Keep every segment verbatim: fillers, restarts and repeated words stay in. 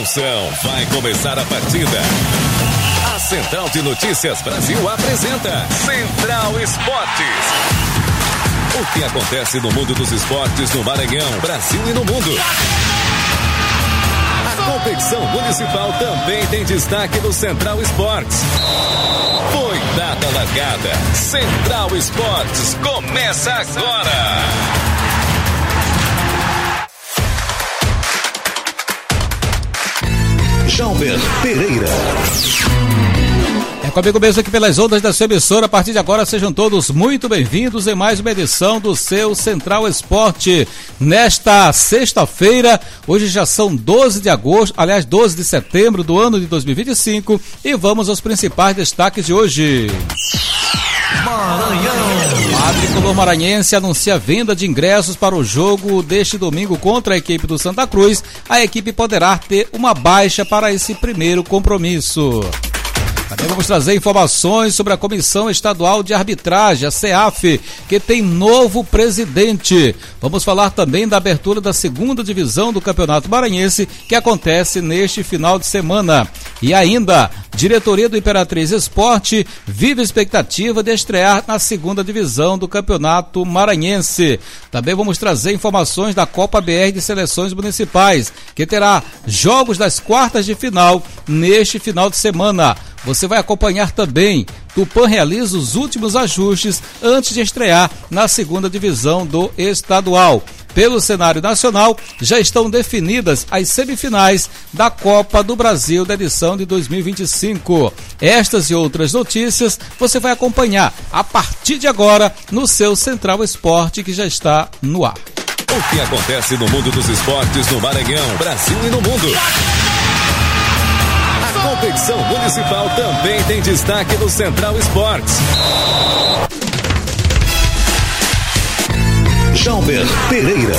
Atenção, vai começar a partida. A Central de Notícias Brasil apresenta Central Esportes. O que acontece no mundo dos esportes no Maranhão, Brasil e no mundo. A competição municipal também tem destaque no Central Esportes. Foi dada a largada. Central Esportes começa agora. Jalber Pereira. É comigo mesmo aqui pelas ondas da sua emissora. A partir de agora, sejam todos muito bem-vindos em mais uma edição do seu Central Esporte. Nesta sexta-feira, hoje já são doze de agosto, aliás, doze de setembro do ano de dois mil e vinte e cinco, e vamos aos principais destaques de hoje. Maranhão. A tricolor maranhense anuncia a venda de ingressos para o jogo deste domingo contra a equipe do Santa Cruz. A equipe poderá ter uma baixa para esse primeiro compromisso. Também vamos trazer informações sobre a Comissão Estadual de Arbitragem, a CEAF, que tem novo presidente. Vamos falar também da abertura da segunda divisão do Campeonato Maranhense, que acontece neste final de semana. E ainda, diretoria do Imperatriz Esporte vive a expectativa de estrear na segunda divisão do Campeonato Maranhense. Também vamos trazer informações da Copa B R de Seleções Municipais, que terá jogos das quartas de final neste final de semana. Você vai acompanhar também. Tupã realiza os últimos ajustes antes de estrear na segunda divisão do estadual. Pelo cenário nacional, já estão definidas as semifinais da Copa do Brasil da edição de dois mil e vinte e cinco. Estas e outras notícias você vai acompanhar a partir de agora no seu Central Esporte, que já está no ar. O que acontece no mundo dos esportes no Maranhão, Brasil e no mundo. A competição municipal também tem destaque no Central Esportes. Jalber Pereira.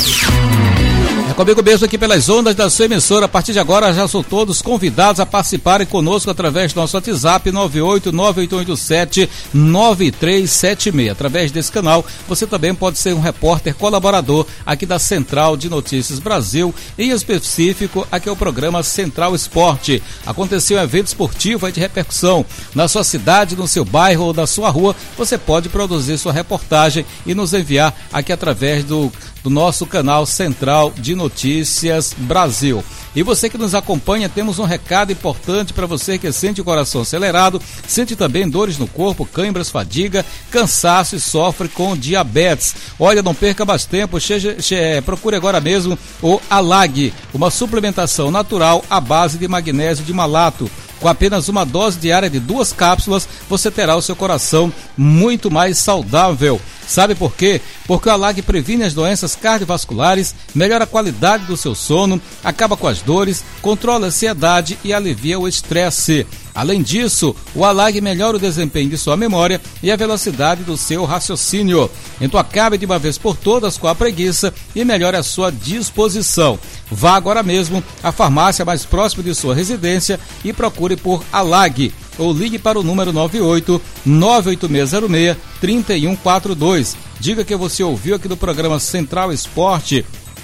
É comigo mesmo aqui pelas ondas da sua emissora. A partir de agora já são todos convidados a participarem conosco através do nosso WhatsApp nove oito nove oito oito sete nove três sete seis. Através desse canal você também pode ser um repórter colaborador aqui da Central de Notícias Brasil, em específico aqui é o programa Central Esporte. Aconteceu um evento esportivo de repercussão na sua cidade, no seu bairro ou na sua rua, você pode produzir sua reportagem e nos enviar aqui através do do nosso canal Central de Notícias Brasil. E você que nos acompanha, temos um recado importante para você que sente o coração acelerado, sente também dores no corpo, câimbras, fadiga, cansaço e sofre com diabetes. Olha, não perca mais tempo, chegue, che, procure agora mesmo o Alag, uma suplementação natural à base de magnésio de malato. Com apenas uma dose diária de duas cápsulas, você terá o seu coração muito mais saudável. Sabe por quê? Porque o Alag previne as doenças cardiovasculares, melhora a qualidade do seu sono, acaba com as dores, controla a ansiedade e alivia o estresse. Além disso, o Alag melhora o desempenho de sua memória e a velocidade do seu raciocínio. Então acabe de uma vez por todas com a preguiça e melhore a sua disposição. Vá agora mesmo à farmácia mais próxima de sua residência e procure por Alag. Ou ligue para o número nove oito nove oito seis zero seis três um quatro dois. Diga que você ouviu aqui do programa Central Esporte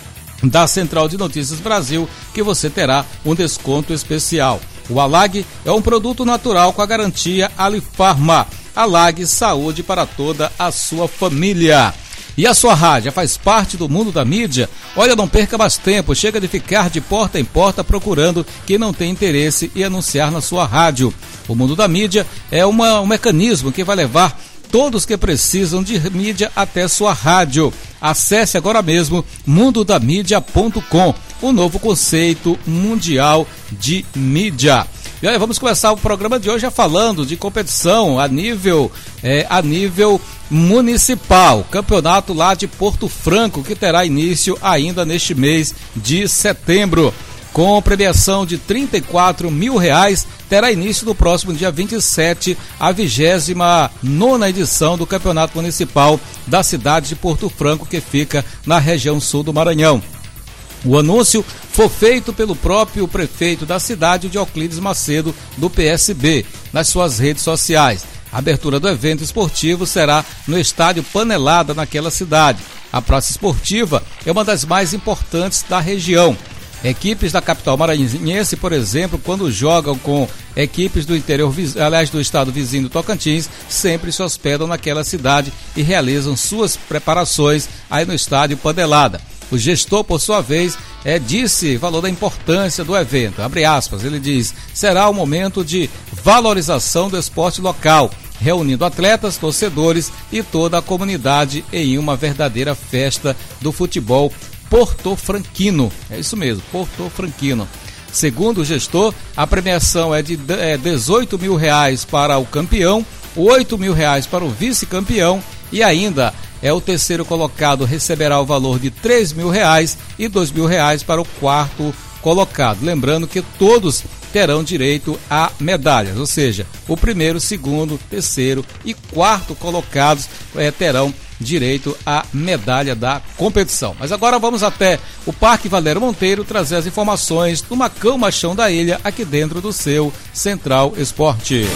da Central de Notícias Brasil, que você terá um desconto especial. O Alag é um produto natural com a garantia Alifarma. Alag, saúde para toda a sua família. E a sua rádio faz parte do mundo da mídia? Olha, não perca mais tempo, chega de ficar de porta em porta procurando quem não tem interesse em anunciar na sua rádio. O mundo da mídia é uma, um mecanismo que vai levar todos que precisam de mídia até sua rádio. Acesse agora mesmo mundo da mídia ponto com, o novo conceito mundial de mídia. E olha, vamos começar o programa de hoje já falando de competição a nível, é, a nível municipal. Campeonato lá de Porto Franco, que terá início ainda neste mês de setembro. Com premiação de trinta e quatro mil reais, terá início no próximo dia vinte e sete, a vigésima nona edição do Campeonato Municipal da cidade de Porto Franco, que fica na região sul do Maranhão. O anúncio foi feito pelo próprio prefeito da cidade, Dioclides Macedo, do P S B, nas suas redes sociais. A abertura do evento esportivo será no estádio Panelada, naquela cidade. A praça esportiva é uma das mais importantes da região. Equipes da capital maranhense, por exemplo, quando jogam com equipes do interior, aliás, do estado vizinho do Tocantins, sempre se hospedam naquela cidade e realizam suas preparações aí no estádio Pandelada. O gestor, por sua vez, é, disse, falou da importância do evento, abre aspas, ele diz, será um momento de valorização do esporte local, reunindo atletas, torcedores e toda a comunidade em uma verdadeira festa do futebol porto-franquino. É isso mesmo, porto-franquino. Segundo o gestor, a premiação é de é, dezoito mil reais para o campeão, oito mil reais para o vice-campeão e ainda é o terceiro colocado receberá o valor de três mil reais e dois mil reais para o quarto colocado. Lembrando que todos terão direito a medalhas, ou seja, o primeiro, segundo, terceiro e quarto colocados é, terão direito à medalha da competição. Mas agora vamos até o Parque Valério Monteiro trazer as informações do Macão Machão da Ilha aqui dentro do seu Central Esporte.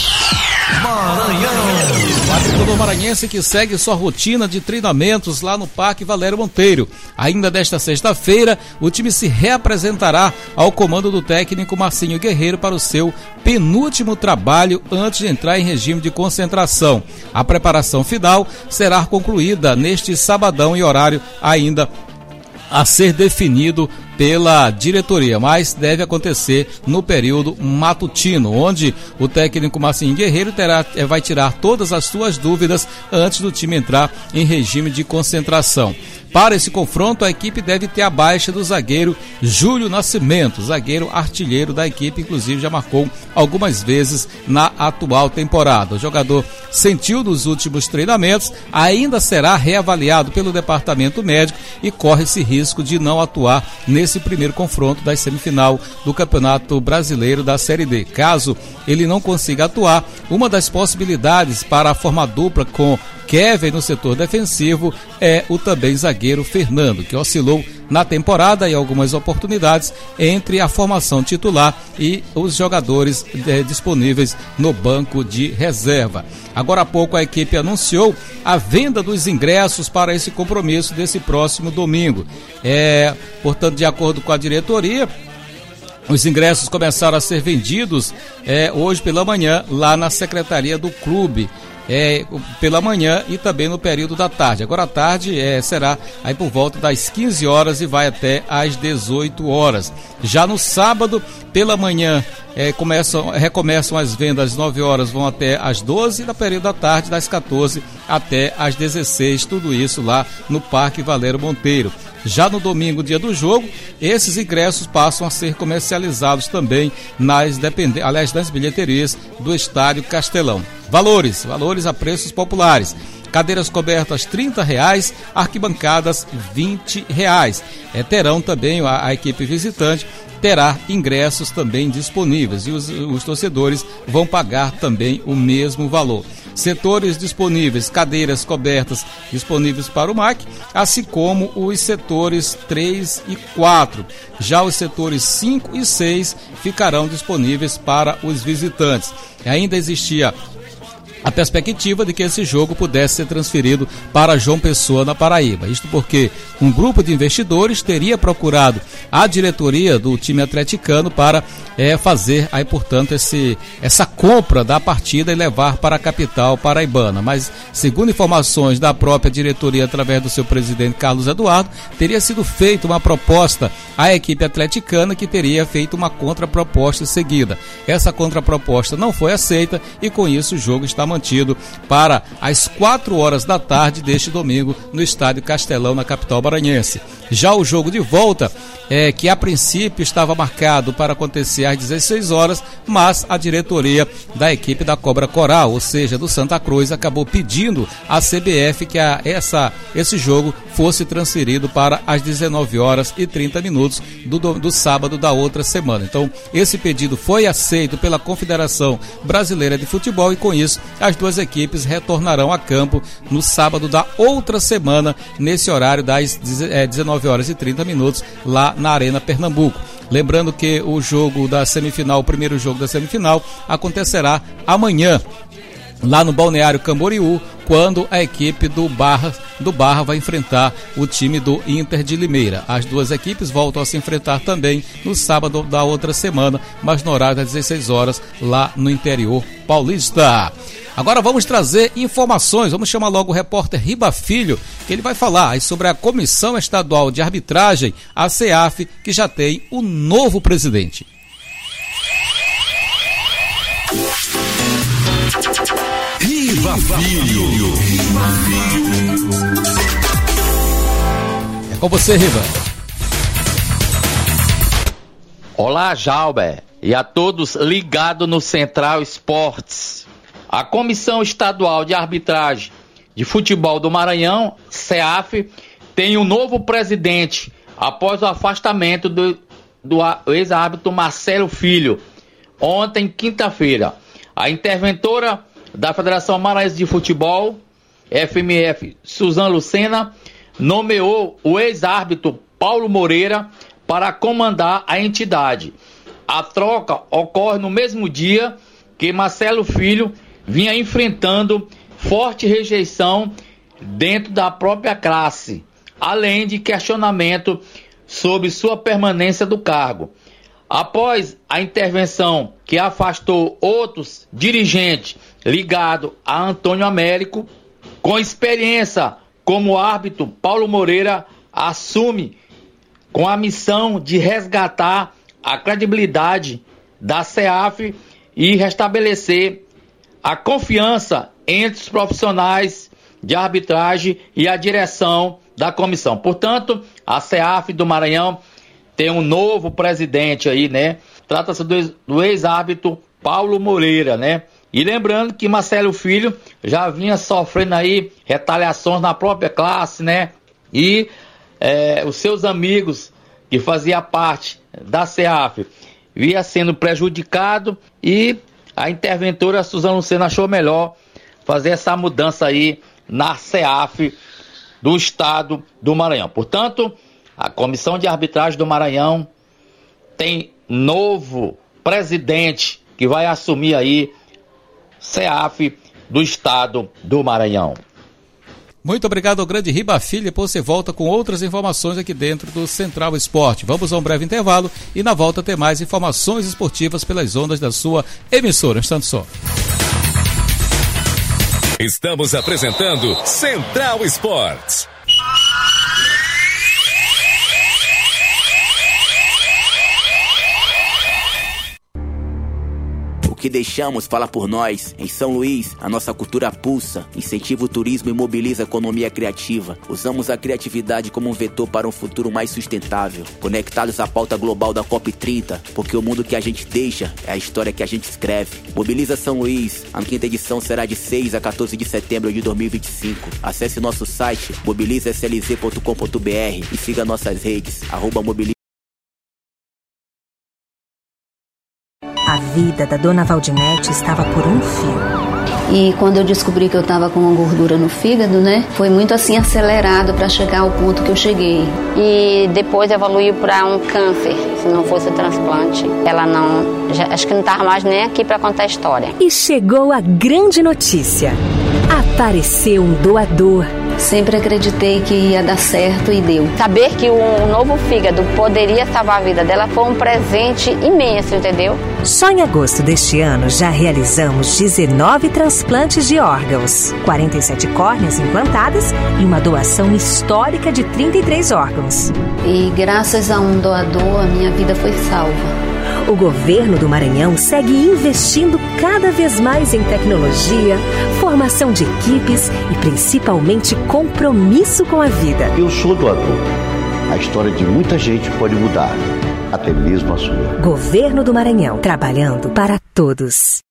Maranhão. O agricultor maranhense que segue sua rotina de treinamentos lá no Parque Valério Monteiro. Ainda desta sexta-feira, o time se reapresentará ao comando do técnico Marcinho Guerreiro para o seu penúltimo trabalho antes de entrar em regime de concentração. A preparação final será concluída neste sabadão em horário ainda a ser definido pela diretoria, mas deve acontecer no período matutino, onde o técnico Marcinho Guerreiro terá, vai tirar todas as suas dúvidas antes do time entrar em regime de concentração. Para esse confronto, a equipe deve ter a baixa do zagueiro Júlio Nascimento, zagueiro artilheiro da equipe, inclusive já marcou algumas vezes na atual temporada. O jogador sentiu nos últimos treinamentos, ainda será reavaliado pelo departamento médico e corre esse risco de não atuar nesse primeiro confronto da semifinal do Campeonato Brasileiro da Série D. Caso ele não consiga atuar, uma das possibilidades para formar dupla com Kevin no setor defensivo é o também zagueiro Fernando, que oscilou na temporada em algumas oportunidades entre a formação titular e os jogadores eh, disponíveis no banco de reserva. Agora há pouco a equipe anunciou a venda dos ingressos para esse compromisso desse próximo domingo. É, portanto, de acordo com a diretoria, os ingressos começaram a ser vendidos é, hoje pela manhã lá na secretaria do clube. É, pela manhã e também no período da tarde. Agora à tarde é, será aí por volta das quinze horas e vai até às dezoito horas. Já no sábado, pela manhã, é, começam, recomeçam as vendas às nove horas, vão até às doze, e no período da tarde, das quatorze até às dezesseis, tudo isso lá no Parque Valério Monteiro. Já no domingo, dia do jogo, esses ingressos passam a ser comercializados também nas, depend... aliás, nas bilheterias do Estádio Castelão. Valores, valores a preços populares. Cadeiras cobertas trinta reais, arquibancadas vinte reais. É, terão também a, a equipe visitante terá ingressos também disponíveis e os, os torcedores vão pagar também o mesmo valor. Setores disponíveis, cadeiras cobertas disponíveis para o M A C, assim como os setores três e quatro. Já os setores cinco e seis ficarão disponíveis para os visitantes. Ainda existia a perspectiva de que esse jogo pudesse ser transferido para João Pessoa, na Paraíba. Isto porque um grupo de investidores teria procurado a diretoria do time atleticano para é, fazer aí, portanto, esse, essa compra da partida e levar para a capital paraibana. Mas, segundo informações da própria diretoria, através do seu presidente Carlos Eduardo, teria sido feita uma proposta à equipe atleticana que teria feito uma contraproposta seguida. Essa contraproposta não foi aceita e, com isso, o jogo está mantido para as quatro horas da tarde deste domingo no Estádio Castelão, na capital maranhense. Já o jogo de volta, é, que a princípio estava marcado para acontecer às dezesseis horas, mas a diretoria da equipe da Cobra Coral, ou seja, do Santa Cruz, acabou pedindo à C B F que a, essa, esse jogo fosse transferido para as dezenove horas e trinta minutos do, do, do sábado da outra semana. Então, esse pedido foi aceito pela Confederação Brasileira de Futebol e, com isso, as duas equipes retornarão a campo no sábado da outra semana, nesse horário das dezenove horas e trinta minutos, lá na Arena Pernambuco. Lembrando que o jogo da semifinal, o primeiro jogo da semifinal, acontecerá amanhã, lá no Balneário Camboriú, quando a equipe do Barra, do Barra vai enfrentar o time do Inter de Limeira. As duas equipes voltam a se enfrentar também no sábado da outra semana, mas no horário das dezesseis horas, lá no interior paulista. Agora vamos trazer informações, vamos chamar logo o repórter Riba Filho, que ele vai falar aí sobre a Comissão Estadual de Arbitragem, a CEAF, que já tem um novo presidente. Riba Filho. É com você, Riba. Olá, Jalber, e a todos ligados no Central Esportes. A Comissão Estadual de Arbitragem de Futebol do Maranhão, CEAF, tem um novo presidente após o afastamento do, do ex-árbitro Marcelo Filho, ontem, quinta-feira. A interventora da Federação Maranhense de Futebol, F M F, Suzana Lucena, nomeou o ex-árbitro Paulo Moreira para comandar a entidade. A troca ocorre no mesmo dia que Marcelo Filho vinha enfrentando forte rejeição dentro da própria classe, além de questionamento sobre sua permanência do cargo. Após a intervenção que afastou outros dirigentes ligados a Antônio Américo, com experiência como árbitro, Paulo Moreira assume com a missão de resgatar a credibilidade da CEAF e restabelecer a confiança entre os profissionais de arbitragem e a direção da comissão. Portanto, a CEAF do Maranhão tem um novo presidente aí, né? Trata-se do, do ex-árbitro Paulo Moreira, né? E lembrando que Marcelo Filho já vinha sofrendo aí retaliações na própria classe, né? E é, os seus amigos que faziam parte da CEAF vinha sendo prejudicado e a interventora Suzana Lucena achou melhor fazer essa mudança aí na CEAF do estado do Maranhão. Portanto, a Comissão de Arbitragem do Maranhão tem novo presidente que vai assumir aí CEAF do estado do Maranhão. Muito obrigado ao grande Riba Filho. Depois você volta com outras informações aqui dentro do Central Esporte. Vamos a um breve intervalo e na volta ter mais informações esportivas pelas ondas da sua emissora. Um instante só. Estamos apresentando Central Esportes. O que deixamos fala por nós. Em São Luís, a nossa cultura pulsa, incentiva o turismo e mobiliza a economia criativa. Usamos a criatividade como um vetor para um futuro mais sustentável. Conectados à pauta global da COP trinta, porque o mundo que a gente deixa é a história que a gente escreve. Mobiliza São Luís. A quinta edição será de seis a quatorze de setembro de dois mil e vinte e cinco. Acesse nosso site mobiliza s l z ponto com ponto b r e siga nossas redes, arroba mobiliza. A vida da dona Valdinete estava por um fio. E quando eu descobri que eu estava com uma gordura no fígado, né, foi muito assim acelerado para chegar ao ponto que eu cheguei. E depois evoluiu para um câncer, se não fosse o transplante. Ela não, já, acho que não estava mais nem aqui para contar a história. E chegou a grande notícia. Apareceu um doador. Sempre acreditei que ia dar certo e deu. Saber que um novo fígado poderia salvar a vida dela foi um presente imenso, entendeu? Só em agosto deste ano já realizamos dezenove transplantes de órgãos, quarenta e sete córneas implantadas e uma doação histórica de trinta e três órgãos. E graças a um doador, a minha vida foi salva. O governo do Maranhão segue investindo cada vez mais em tecnologia, formação de equipes e principalmente compromisso com a vida. Eu sou doador. A história de muita gente pode mudar, até mesmo a sua. Governo do Maranhão, trabalhando para todos.